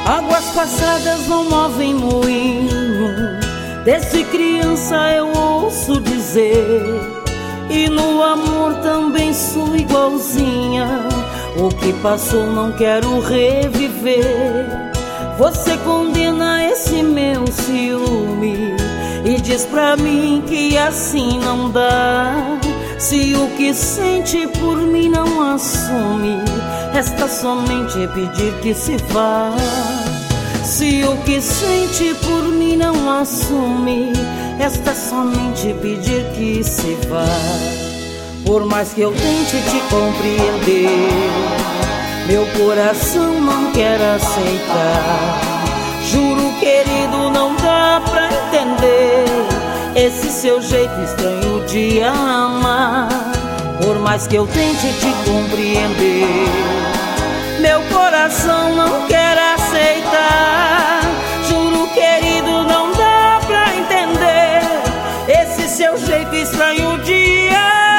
Águas passadas não movem moinho, desde criança eu ouço dizer. E no amor também sou igualzinha, o que passou não quero reviver. Você condena esse meu ciúme e diz pra mim que assim não dá. Se o que sente por mim não assume, resta somente pedir que se vá. Se o que sente por mim não assume, resta somente pedir que se vá. Por mais que eu tente te compreender, meu coração não quer aceitar. Juro, querido, não dá pra entender esse seu jeito estranho de amar. Por mais que eu tente te compreender, meu coração não quer aceitar. Juro, querido, não dá pra entender esse seu jeito estranho de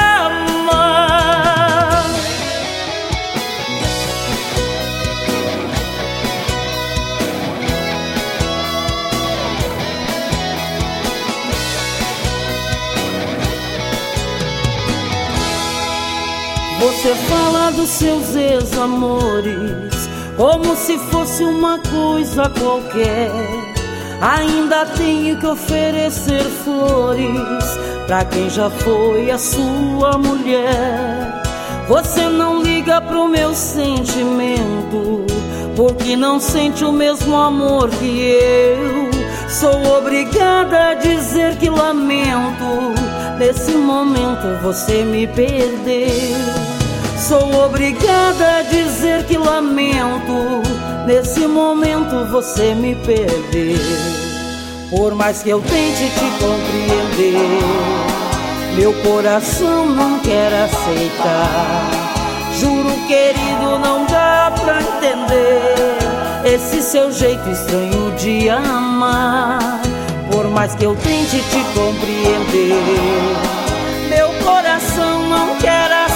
amar. Você fala dos seus ex-amores como se fosse uma coisa qualquer. Ainda tenho que oferecer flores pra quem já foi a sua mulher. Você não liga pro meu sentimento, porque não sente o mesmo amor que eu. Sou obrigada a dizer que lamento, nesse momento você me perdeu. Sou obrigada a dizer que lamento, nesse momento você me perdeu. Por mais que eu tente te compreender, meu coração não quer aceitar. Juro, querido, não dá pra entender esse seu jeito estranho de amar. Por mais que eu tente te compreender, meu coração não quer aceitar.